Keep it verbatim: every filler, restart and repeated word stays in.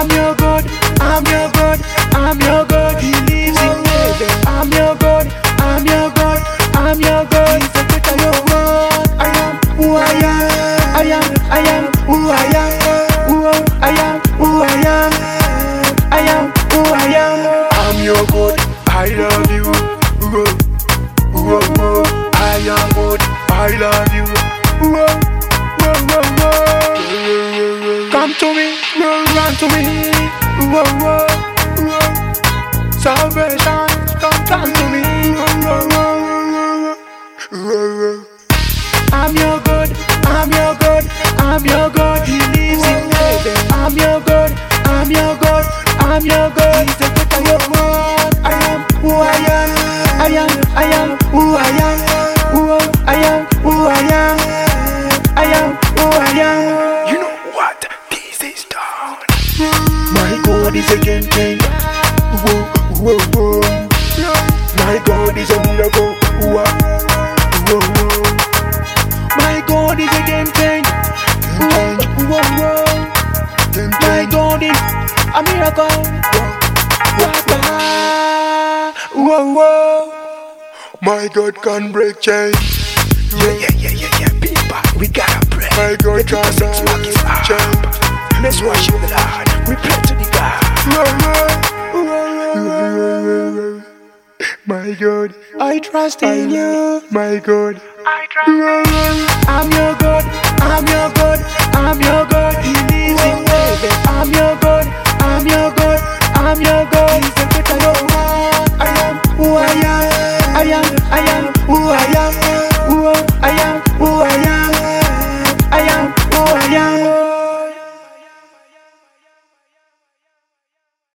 I'm your God, I'm your God, I'm your God. He lives in heaven. I'm your God, I'm your God, I'm your God. He's the creator of your world. I am who I am. I am, I am who I am. Who I am, who I am. I am who I am. I'm your God, I love you. Whoa, whoa, whoa. I am God, I love you. Whoa, whoa, whoa, whoa. Come to me, run to me. Whoa, whoa, whoa. Salvation, come, come to me. Whoa, whoa, whoa, whoa. I'm your God, I'm your God, I'm your God. He lives in heaven. I'm your God, I'm your God, I'm your God. He's the creator of your world. I am who I am. I am, I am who I am. Who I am, who I am. I am who I am. You know what? This is done. My God is a game changer. Whoa, whoa, whoa. My God is a miracle. Whoa, whoa, whoa. My God is a game changer. Whoa, whoa, whoa. My God is a miracle. Whoa, whoa. My God can break chains. Yeah, yeah, yeah, yeah, yeah, people. We gotta pray. My God the can six mark is break up. chains. Let's worship the Lord. We pray to the God. My God, I trust in you. My God, I trust in you. I'm your God, I'm your God, I'm your God.